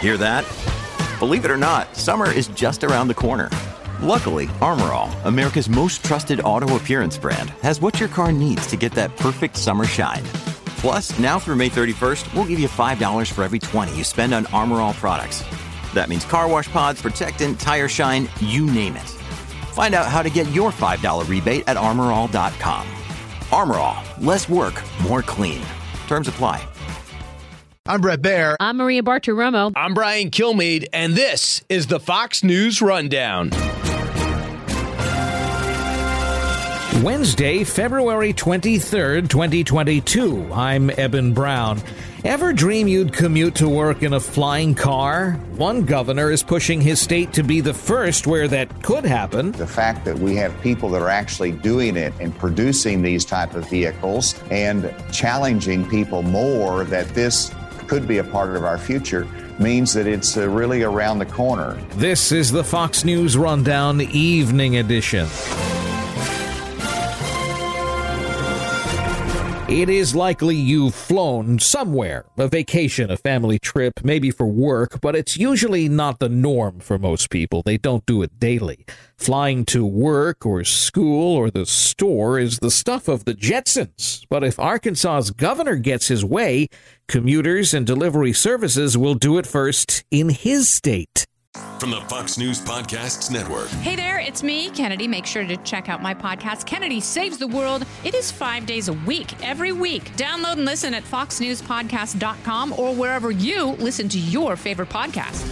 Hear that? Believe it or not, summer is just around the corner. Luckily, Armor All, America's most trusted auto appearance brand, has what your car needs to get that perfect summer shine. Plus, now through May 31st, we'll give you $5 for every $20 you spend on Armor All products. That means car wash pods, protectant, tire shine, you name it. Find out how to get your $5 rebate at armorall.com. Armor All, less work, more clean. Terms apply. I'm Brett Baer. I'm Maria Bartiromo. I'm Brian Kilmeade, and this is the Fox News Rundown. Wednesday, February 23rd, 2022. I'm Eben Brown. Ever dream you'd commute to work in a flying car? One governor is pushing his state to be the first where that could happen. The fact that we have people that are actually doing it and producing these type of vehicles and challenging people more that this could be a part of our future means that it's really around the corner. This is the Fox News Rundown Evening Edition. It is likely you've flown somewhere, a vacation, a family trip, maybe for work, but it's usually not the norm for most people. They don't do it daily. Flying to work or school or the store is the stuff of the Jetsons. But if Arkansas's governor gets his way, commuters and delivery services will do it first in his state. From the Fox News Podcasts Network. Hey there, it's me, Kennedy. Make sure to check out my podcast, Kennedy Saves the World. It is 5 days a week, every week. Download and listen at foxnewspodcast.com or wherever you listen to your favorite podcast.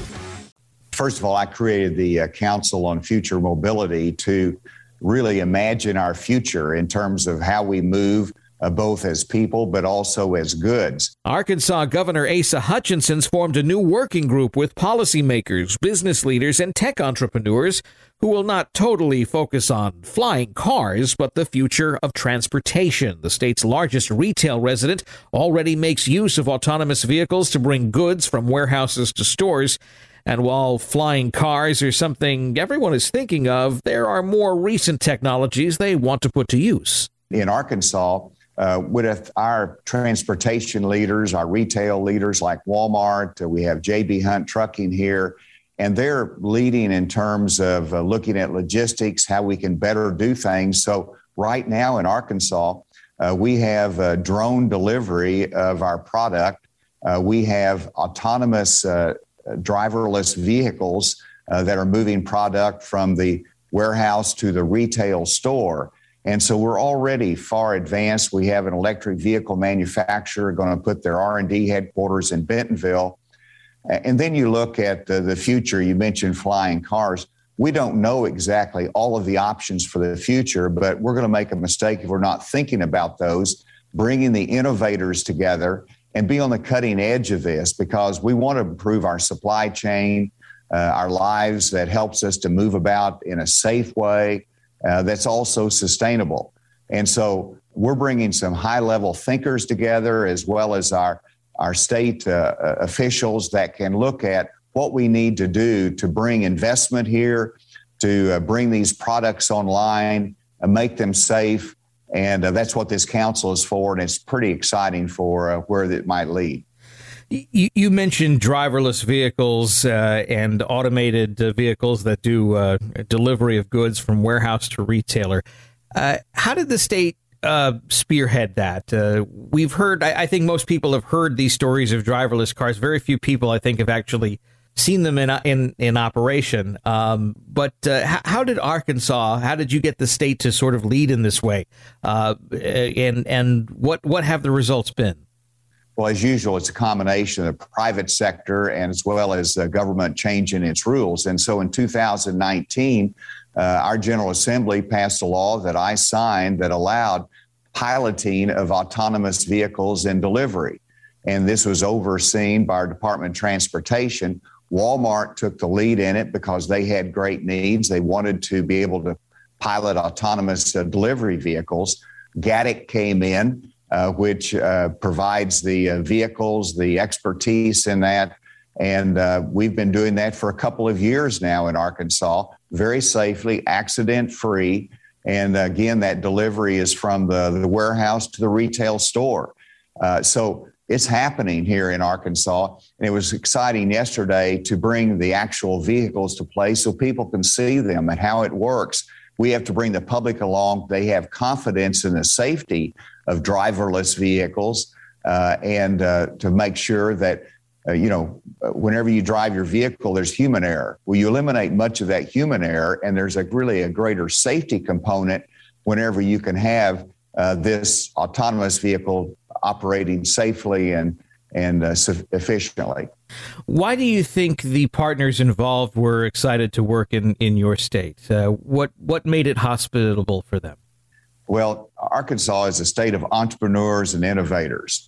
First of all, I created the Council on Future Mobility to really imagine our future in terms of how we move both as people, but also as goods. Arkansas Governor Asa Hutchinson's formed a new working group with policymakers, business leaders, and tech entrepreneurs who will not totally focus on flying cars, but the future of transportation. The state's largest retail resident already makes use of autonomous vehicles to bring goods from warehouses to stores. And while flying cars are something everyone is thinking of, there are more recent technologies they want to put to use. In Arkansas, with our transportation leaders, our retail leaders like Walmart, we have J.B. Hunt Trucking here, and they're leading in terms of looking at logistics, how we can better do things. So right now in Arkansas, we have drone delivery of our product. We have autonomous driverless vehicles that are moving product from the warehouse to the retail store. And so we're already far advanced. We have an electric vehicle manufacturer going to put their R&D headquarters in Bentonville. And then you look at the future. You mentioned flying cars. We don't know exactly all of the options for the future, but we're going to make a mistake if we're not thinking about those, bringing the innovators together and be on the cutting edge of this, because we want to improve our supply chain, our lives, that helps us to move about in a safe way. That's also sustainable. And so we're bringing some high-level thinkers together, as well as our state officials that can look at what we need to do to bring investment here, to bring these products online, and make them safe. And that's what this council is for, and it's pretty exciting for where it might lead. You mentioned driverless vehicles and automated vehicles that do delivery of goods from warehouse to retailer. How did the state spearhead that? We've heard, I think most people have heard these stories of driverless cars. Very few people, I think, have actually seen them in operation. But how did you get the state to sort of lead in this way? And what have the results been? Well, as usual, it's a combination of the private sector and as well as government changing its rules. And so in 2019, our General Assembly passed a law that I signed that allowed piloting of autonomous vehicles in delivery. And this was overseen by our Department of Transportation. Walmart took the lead in it because they had great needs. They wanted to be able to pilot autonomous delivery vehicles. Gatik came in, which provides the vehicles, the expertise in that. And we've been doing that for a couple of years now in Arkansas, very safely, accident-free. And again, that delivery is from the warehouse to the retail store. So it's happening here in Arkansas. And it was exciting yesterday to bring the actual vehicles to play so people can see them and how it works. We have to bring the public along. They have confidence in the safety of driverless vehicles and to make sure that, whenever you drive your vehicle, there's human error. Well, you eliminate much of that human error, and there's really a greater safety component whenever you can have this autonomous vehicle operating safely and efficiently. Why do you think the partners involved were excited to work in your state? What made it hospitable for them? Well, Arkansas is a state of entrepreneurs and innovators.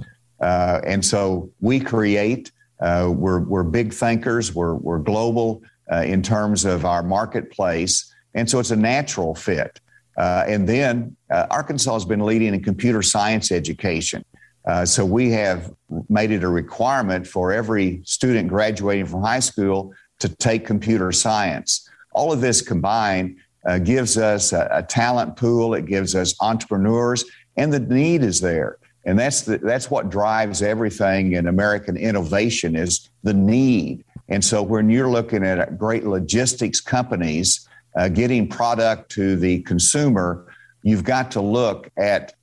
And so we create, we're big thinkers, we're global in terms of our marketplace. And so it's a natural fit. And then Arkansas has been leading in computer science education. So we have made it a requirement for every student graduating from high school to take computer science. All of this combined gives us a talent pool. It gives us entrepreneurs, and the need is there. And that's what drives everything in American innovation is the need. And so when you're looking at great logistics companies getting product to the consumer, you've got to look at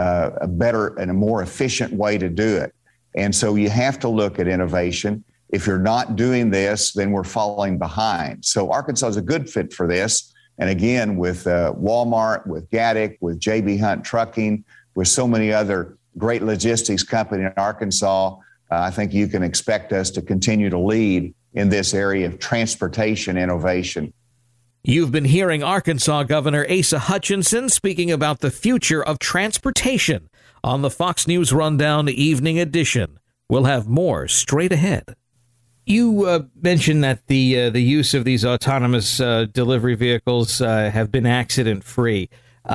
a better and a more efficient way to do it. And so you have to look at innovation. If you're not doing this, then we're falling behind. So Arkansas is a good fit for this. And again, with Walmart, with Gatik, with J.B. Hunt Trucking, with so many other great logistics companies in Arkansas, I think you can expect us to continue to lead in this area of transportation innovation. You've been hearing Arkansas Governor Asa Hutchinson speaking about the future of transportation on the Fox News Rundown Evening Edition. We'll have more straight ahead. You mentioned that the use of these autonomous delivery vehicles have been accident-free.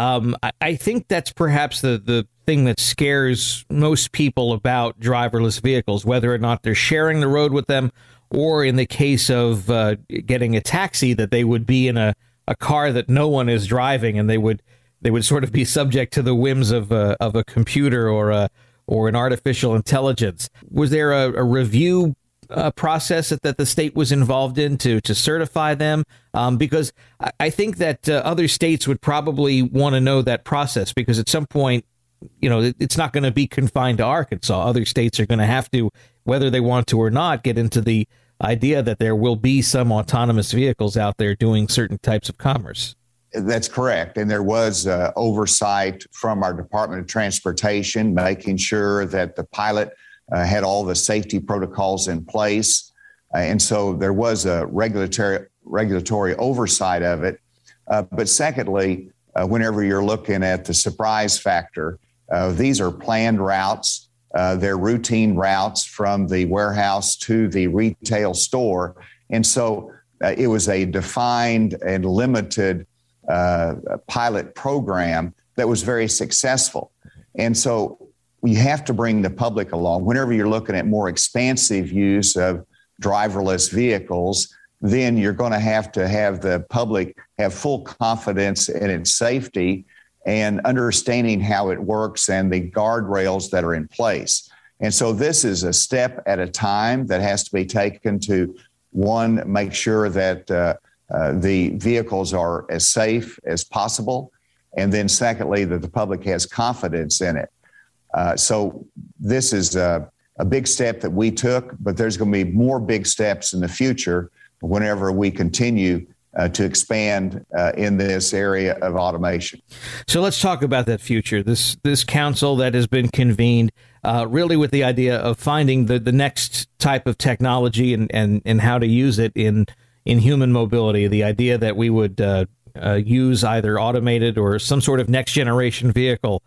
I think that's perhaps the thing that scares most people about driverless vehicles, whether or not they're sharing the road with them, or in the case of getting a taxi, that they would be in a car that no one is driving, and they would sort of be subject to the whims of a computer or an artificial intelligence. Was there a review process that the state was involved in to certify them? Because I think that other states would probably want to know that process, because at some point, it's not going to be confined to Arkansas. Other states are going to have to, whether they want to or not, get into the idea that there will be some autonomous vehicles out there doing certain types of commerce. That's correct. And there was oversight from our Department of Transportation, making sure that the pilot had all the safety protocols in place. And so there was a regulatory oversight of it. But secondly, whenever you're looking at the surprise factor, these are planned routes. They're routine routes from the warehouse to the retail store. And so it was a defined and limited pilot program that was very successful. And so you have to bring the public along. Whenever you're looking at more expansive use of driverless vehicles, then you're going to have the public have full confidence in its safety and understanding how it works and the guardrails that are in place. And so this is a step at a time that has to be taken to, one, make sure that the vehicles are as safe as possible, and then secondly, that the public has confidence in it. So this is a big step that we took, but there's going to be more big steps in the future whenever we continue to expand in this area of automation. So let's talk about that future. This council that has been convened really with the idea of finding the next type of technology and how to use it in human mobility. The idea that we would use either automated or some sort of next generation vehicle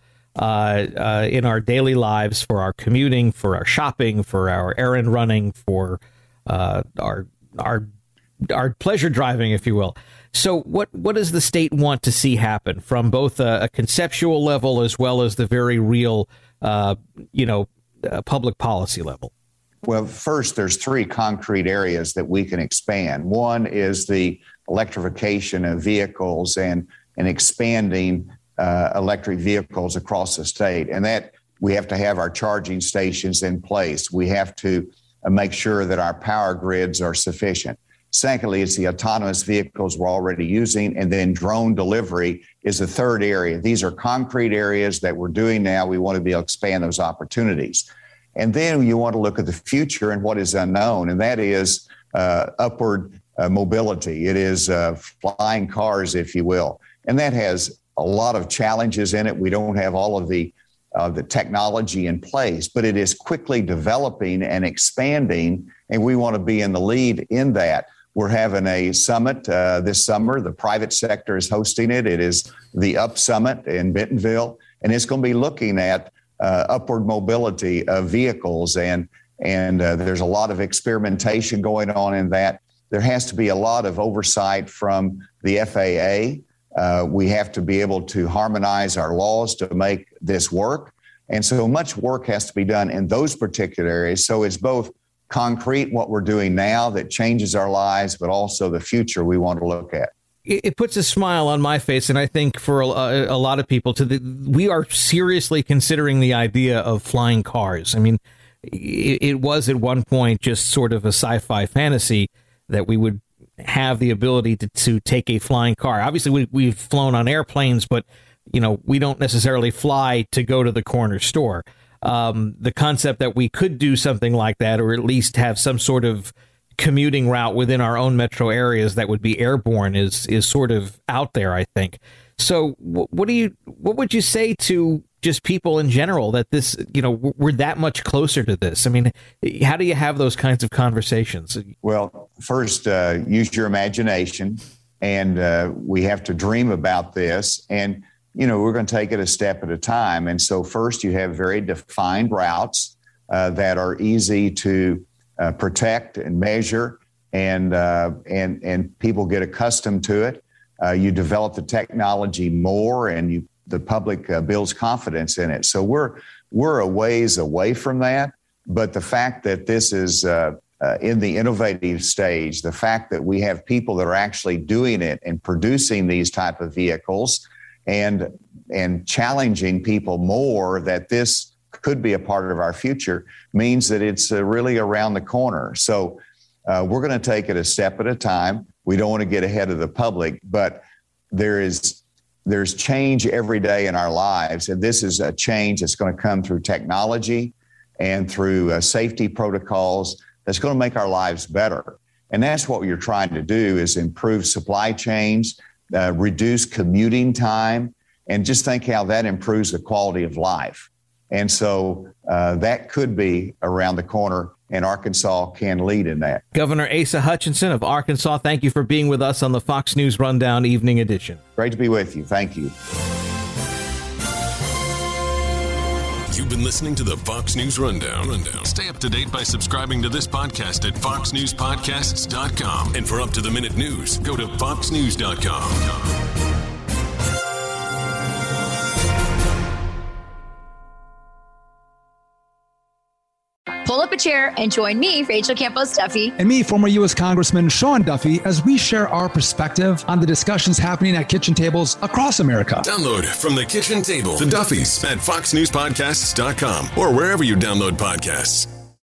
in our daily lives for our commuting, for our shopping, for our errand running, for our pleasure driving, if you will. So what does the state want to see happen from both a conceptual level as well as the very real, public policy level? Well, first, there's three concrete areas that we can expand. One is the electrification of vehicles and expanding electric vehicles across the state. And that we have to have our charging stations in place. We have to make sure that our power grids are sufficient. Secondly, it's the autonomous vehicles we're already using. And then drone delivery is the third area. These are concrete areas that we're doing now. We want to be able to expand those opportunities. And then you want to look at the future and what is unknown, and that is upward mobility. It is flying cars, if you will. And that has a lot of challenges in it. We don't have all of the technology in place, but it is quickly developing and expanding, and we want to be in the lead in that. We're having a summit this summer. The private sector is hosting it. It is the Up Summit in Bentonville, and it's going to be looking at upward mobility of vehicles, and there's a lot of experimentation going on in that. There has to be a lot of oversight from the FAA. We have to be able to harmonize our laws to make this work. And so much work has to be done in those particular areas. So it's both concrete, what we're doing now that changes our lives, but also the future we want to look at. It puts a smile on my face, and I think for a lot of people, we are seriously considering the idea of flying cars. I mean, it was at one point just sort of a sci-fi fantasy that we would have the ability to take a flying car. Obviously, we've flown on airplanes, but we don't necessarily fly to go to the corner store. The concept that we could do something like that, or at least have some sort of commuting route within our own metro areas that would be airborne, is sort of out there, I think. So what would you say to just people in general that this, we're that much closer to this? I mean, how do you have those kinds of conversations? Well, first, use your imagination, and we have to dream about this. And, we're going to take it a step at a time. And so first, you have very defined routes that are easy to protect and measure, and people get accustomed to it. You develop the technology more, and the public builds confidence in it. So we're a ways away from that. But the fact that this is in the innovative stage, the fact that we have people that are actually doing it and producing these type of vehicles, and challenging people more that this could be a part of our future, means that it's really around the corner. So we're going to take it a step at a time. We don't want to get ahead of the public, but there's change every day in our lives. And this is a change that's going to come through technology and through safety protocols that's going to make our lives better. And that's what you're trying to do, is improve supply chains, reduce commuting time, and just think how that improves the quality of life. And so that could be around the corner, and Arkansas can lead in that. Governor Asa Hutchinson of Arkansas, thank you for being with us on the Fox News Rundown Evening Edition. Great to be with you. Thank you. You've been listening to the Fox News Rundown. Stay up to date by subscribing to this podcast at foxnewspodcasts.com. And for up-to-the-minute news, go to foxnews.com. Pull up a chair and join me, Rachel Campos Duffy. And me, former U.S. Congressman Sean Duffy, as we share our perspective on the discussions happening at kitchen tables across America. Download From the Kitchen Table, The Duffys, at foxnewspodcasts.com or wherever you download podcasts.